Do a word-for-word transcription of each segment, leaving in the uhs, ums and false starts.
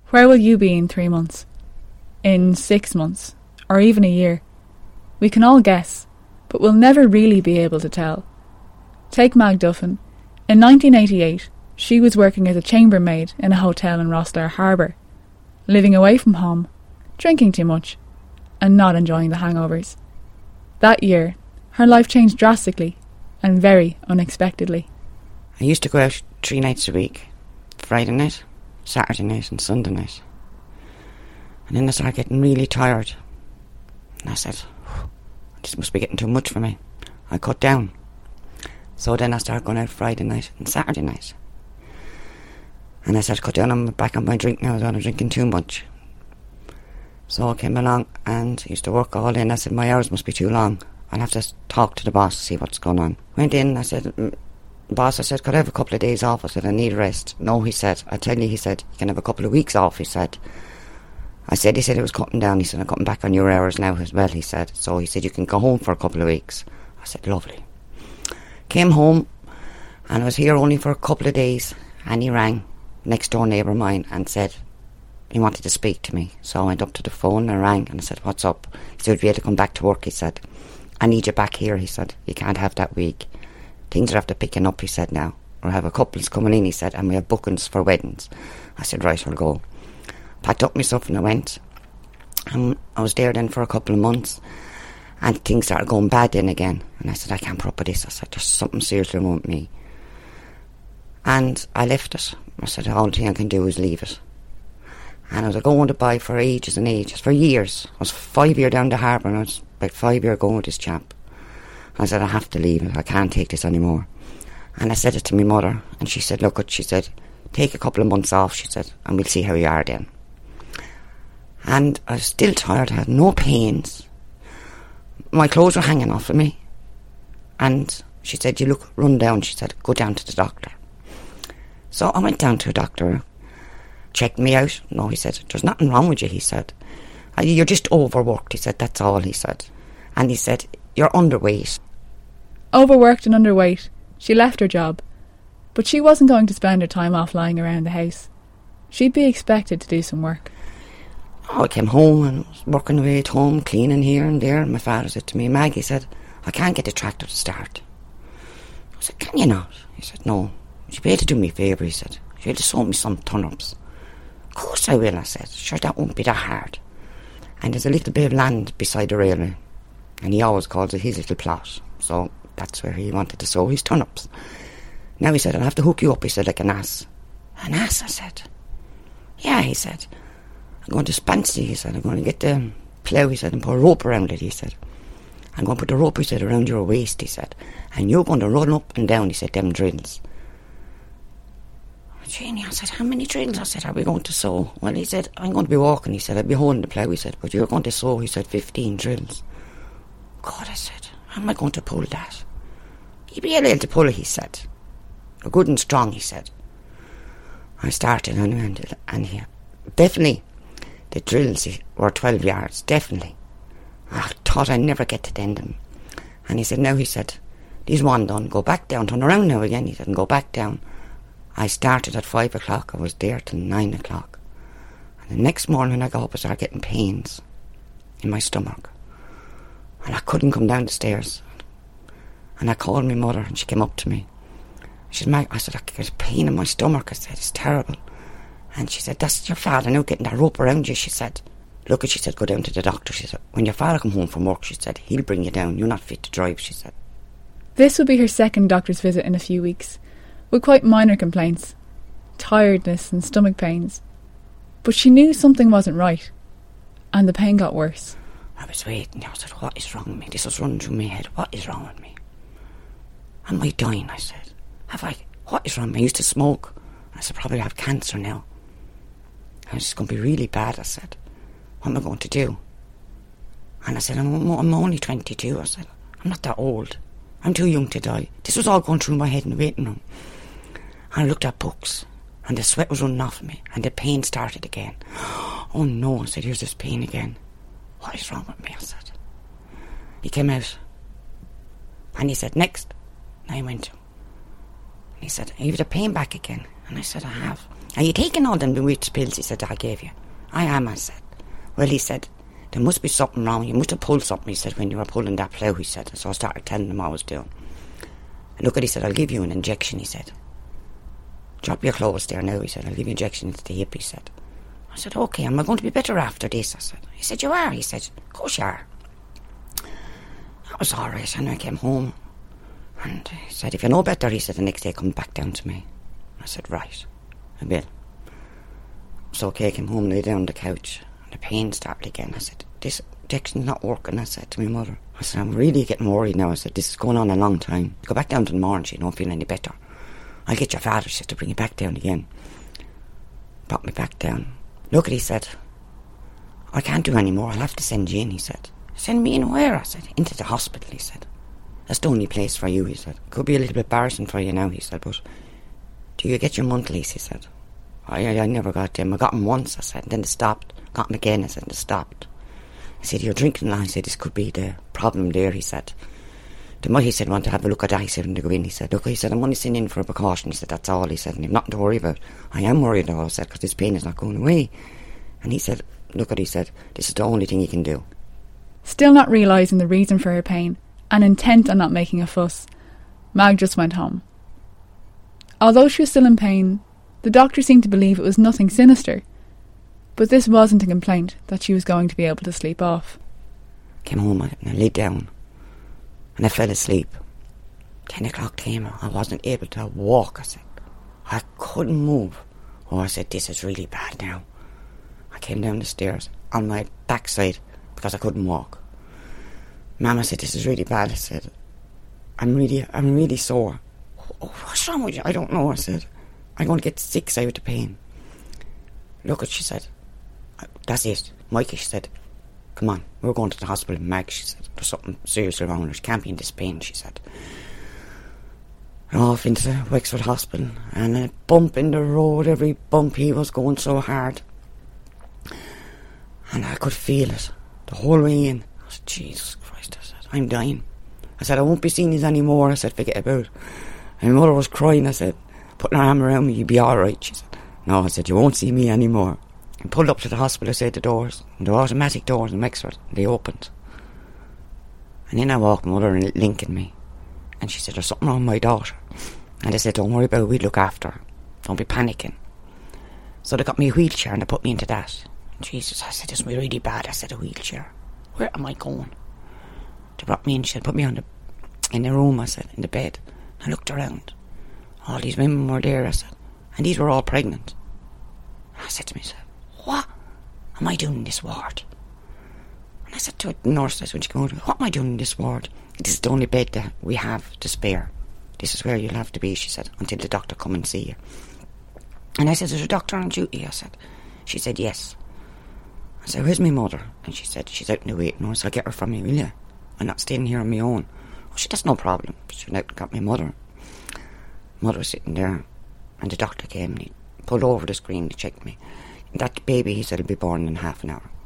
Where will you be in three months? In six months? Or even a year? We can all guess, but we'll never really be able to tell. Take Mag Duffin. In nineteen eighty-eight, she was working as a chambermaid in a hotel in Rosslar Harbour, living away from home, drinking too much, and not enjoying the hangovers. That year, her life changed drastically and very unexpectedly. I used to go out three nights a week. Friday night, Saturday night and Sunday night. And then I started getting really tired. And I said, this must be getting too much for me. I cut down. So then I started going out Friday night and Saturday night. And I started to cut down on back on my drink now. I was on drinking too much. So I came along and used to work all in. I said, my hours must be too long. I'll have to talk to the boss to see what's going on. Went in, I said, boss, I said, could I have a couple of days off? I said, I need rest. No, he said, I tell you, he said, you can have a couple of weeks off, he said. I said, he said it was cutting down. He said, I'm cutting back on your hours now as well, he said. So he said, you can go home for a couple of weeks. I said, lovely. Came home, and I was here only for a couple of days, and he rang, next door neighbour of mine, and said he wanted to speak to me. So I went up to the phone and I rang, and I said, what's up? He said, would you be able to come back to work? He said, I need you back here, he said. You can't have that week. Things are after picking up, he said, now. We have a couples coming in, he said, and we have bookings for weddings. I said, right, I'll go. Packed up my stuff and I went. And I was there then for a couple of months, and things started going bad then again. And I said, I can't put up with this. I said, there's something seriously wrong with me. And I left it. I said, the only thing I can do is leave it. And I was going to buy for ages and ages, for years. I was five years down the harbour, and I was about five years going with this chap. I said, I have to leave it. I can't take this anymore. And I said it to my mother, and she said, look, she said, take a couple of months off, she said, and we'll see how you are then. And I was still tired. I had no pains. My clothes were hanging off of me. And she said, you look run down. She said, go down to the doctor. So I went down to a doctor, checked me out. No, he said, there's nothing wrong with you, he said. You're just overworked, he said, that's all, he said. And he said, you're underweight. Overworked and underweight, she left her job. But she wasn't going to spend her time off lying around the house. She'd be expected to do some work. Oh, I came home and was working away at home, cleaning here and there. And my father said to me, Maggie said, I can't get the tractor to start. I said, can you not? He said, no. You'd be able to do me a favour, he said. You'd be able to sow me some turnips. Of course I will, I said. Sure, that won't be that hard. And there's a little bit of land beside the railway, and he always calls it his little plot. So that's where he wanted to sow his turnips. Now he said, I'll have to hook you up, he said, like an ass. An ass, I said. Yeah, he said. I'm going to Spancy, he said. I'm going to get the plough, he said, and put a rope around it, he said. I'm going to put the rope, he said, around your waist, he said. And you're going to run up and down, he said, them drills. Janie, I said, how many drills? I said, are we going to sow? Well, he said, I'm going to be walking, he said. I'll be holding the plough, he said. But you're going to sow, he said, fifteen drills. God, I said, how am I going to pull that? You'll be able to pull it, he said. You're good and strong, he said. I started and went, and he, definitely, the drills were twelve yards, definitely. I thought I'd never get to the end of them. And he said, now, he said, these one done, go back down, turn around now again, he said, and go back down. I started at five o'clock, I was there till nine o'clock. And the next morning I got up, I started getting pains in my stomach. And I couldn't come down the stairs. And I called my mother, and she came up to me. She said, Mag, I said, I get a pain in my stomach. I said, it's terrible. And she said, that's your father now getting that rope around you, she said. Look, she said, go down to the doctor. She said, when your father come home from work, she said, he'll bring you down. You're not fit to drive, she said. This would be her second doctor's visit in a few weeks, with quite minor complaints, tiredness and stomach pains. But she knew something wasn't right, and the pain got worse. I was waiting. I said, what is wrong with me? This was running through my head. What is wrong with me? Am I dying? I said. Have I? What is wrong with me? I used to smoke. I said, probably I have cancer now. And it's going to be really bad, I said. What am I going to do? And I said, I'm, I'm only twenty-two. I said, I'm not that old. I'm too young to die. This was all going through my head in the waiting room. And I looked at books, and the sweat was running off me, and the pain started again. Oh no, I said, here's this pain again. What is wrong with me? I said. He came out, and he said, next. And I went to him. And he said, have you the pain back again? And I said, I have. Are you taking all them bewitched pills, he said, I gave you? I am, I said. Well, he said, there must be something wrong. You must have pulled something, he said, when you were pulling that plough, he said. So I started telling him what I was doing. And look at, he said, I'll give you an injection, he said. Drop your clothes there now, he said. I'll give you an injection into the hip, he said. I said, okay, am I going to be better after this? I said. He said, you are, he said. Of course you are. That was all right. And I came home. And he said, if you know better, he said, the next day come back down to me. I said, right, I will. So okay, I came home, lay down on the couch, and the pain started again. I said, this injection's not working, I said to my mother. I said, I'm really getting worried now. I said, this is going on a long time. Go back down to the morning, she don't feel any better. I'll get your father, she said, to bring you back down again. Brought me back down. Look at, he said, I can't do any more, I'll have to send you in, he said. Send me in where? I said, into the hospital, he said. That's the only place for you, he said. It could be a little bit embarrassing for you now, he said, but do you get your monthlies, he said. I, I, I never got them. I got them once, I said, and then they stopped. Got them again, I said, and they stopped. He said, you're drinking now. I said, this could be the problem there, he said. The mother, he said, want to have a look at that, he said, when they go in, he said, look, he said, I'm only sending in for a precaution, he said, that's all, he said, and you've nothing to worry about. I am worried though, I said, because this pain is not going away. And he said, look at, he said, this is the only thing you can do. Still not realising the reason for her pain, and intent on not making a fuss, Mag just went home. Although she was still in pain, the doctor seemed to believe it was nothing sinister. But this wasn't a complaint that she was going to be able to sleep off. Came home and I laid down and I fell asleep. Ten o'clock came, I wasn't able to walk, I said. I couldn't move. Oh, I said, this is really bad now. I came down the stairs on my backside because I couldn't walk. Mama said, this is really bad. I said, I'm really, I'm really sore. Oh, what's wrong with you? I don't know, I said. I'm going to get sick out of the pain. Look what she said. That's it. Mikey, she said, come on, we're going to the hospital. Mag, she said, there's something seriously wrong with her. She can't be in this pain, she said. And off into Wexford Hospital, and a bump in the road, every bump, he was going so hard. And I could feel it the whole way in. I said, Jesus Christ, I said, I'm dying. I said, I won't be seeing you anymore. I said, forget about it. And my mother was crying. I said, putting her arm around me, you'll be alright. She said, no, I said, you won't see me anymore. And pulled up to the hospital, I said, the doors, and the automatic doors in Wexford, they opened. And in I walked, mother and linking me. And she said, there's something wrong with my daughter. And I said, don't worry about it, we'll look after her. Don't be panicking. So they got me a wheelchair and they put me into that. And Jesus, I said, this is really bad. I said, a wheelchair. Where am I going? They brought me in, she said, put me on the, in the room, I said, in the bed. I looked around. All these women were there, I said. And these were all pregnant. I said to myself, what am I doing in this ward? And I said to the nurse, I said, when she came over, what am I doing in this ward? This is the only bed that we have to spare. This is where you'll have to be, she said, until the doctor come and see you. And I said, is a doctor on duty? I said. She said, yes. I said, where's my mother? And she said, she's out in the waiting room, so I'll get her from you, will you? I'm not staying here on my own. Oh, she, that's no problem. She went out and got my mother. Mother was sitting there, and the doctor came and he pulled over the screen to check me. And that baby, he said, will be born in half an hour.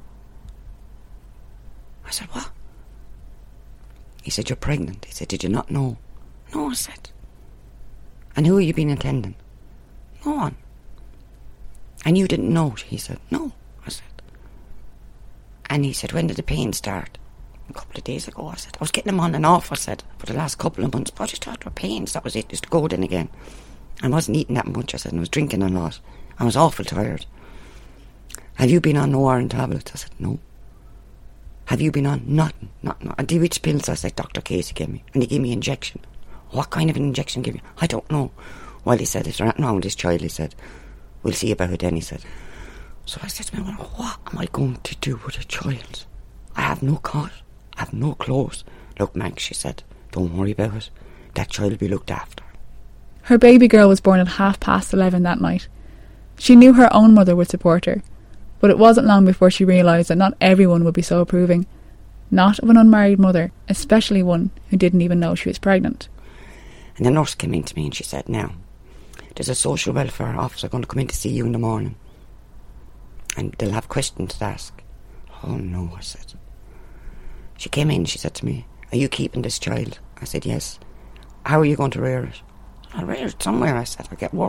I said, what? He said, you're pregnant. He said, did you not know? No, I said. And who have you been attending? No one. And you didn't know? He said, no, I said. And he said, when did the pain start? A couple of days ago, I said. I was getting them on and off, I said, for the last couple of months. But I just thought they were pains, that was it, just to go then again. I wasn't eating that much, I said, and I was drinking a lot. I was awful tired. Have you been on no iron tablets? I said, no. Have you been on nothing? Not, not. And which pills? I said, Doctor Casey gave me. And he gave me an injection. What kind of an injection gave you? I don't know. Well, he said, if there's nothing wrong with this child, he said, we'll see about it then, he said. So I said to me, well, what am I going to do with a child? I have no cot. I have no clothes. Look, Meg, she said, don't worry about it. That child will be looked after. Her baby girl was born at half past eleven that night. She knew her own mother would support her, but it wasn't long before she realised that not everyone would be so approving. Not of an unmarried mother, especially one who didn't even know she was pregnant. And the nurse came in to me and she said, now, there's a social welfare officer going to come in to see you in the morning. And they'll have questions to ask. Oh no, I said. She came in, she said to me, are you keeping this child? I said, yes. How are you going to rear it? I'll rear it somewhere, I said. I'll get work.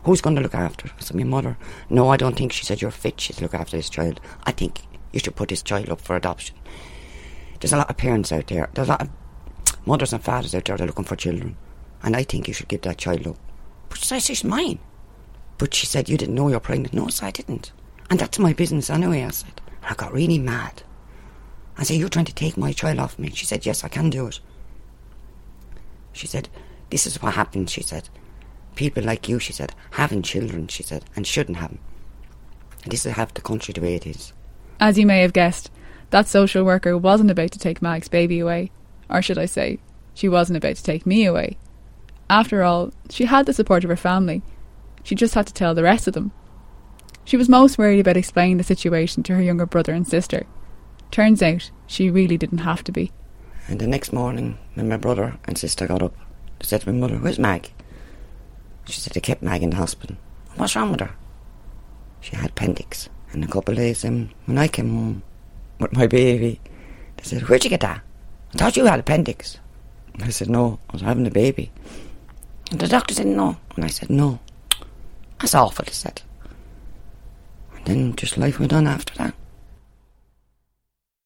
who's going to look after it? I said, my mother. No, I don't think. She said, you're fit, she said, look after this child. I think you should put this child up for adoption. There's a lot of parents out there. There's a lot of mothers and fathers out there that are looking for children. And I think you should give that child up. But she said, she's mine. But she said, you didn't know you're pregnant. No, I didn't. And that's my business anyway, I said. And I got really mad. I said, you're trying to take my child off me. She said, yes, I can do it. She said, this is what happens, she said. People like you, she said, having children, she said, and shouldn't have them. And this is half the country the way it is. As you may have guessed, that social worker wasn't about to take Mag's baby away. Or should I say, she wasn't about to take me away. After all, she had the support of her family. She just had to tell the rest of them. She was most worried about explaining the situation to her younger brother and sister. Turns out, she really didn't have to be. And the next morning, when my brother and sister got up, they said to my mother, where's Mag? She said they kept Mag in the hospital. What's wrong with her? She had appendix. And a couple of days um, when I came home with my baby, they said, where'd you get that? I thought you had appendix. And I said, no, I was having a baby. And the doctor said, no. And I said, no. That's awful, they said. And then just life went on after that.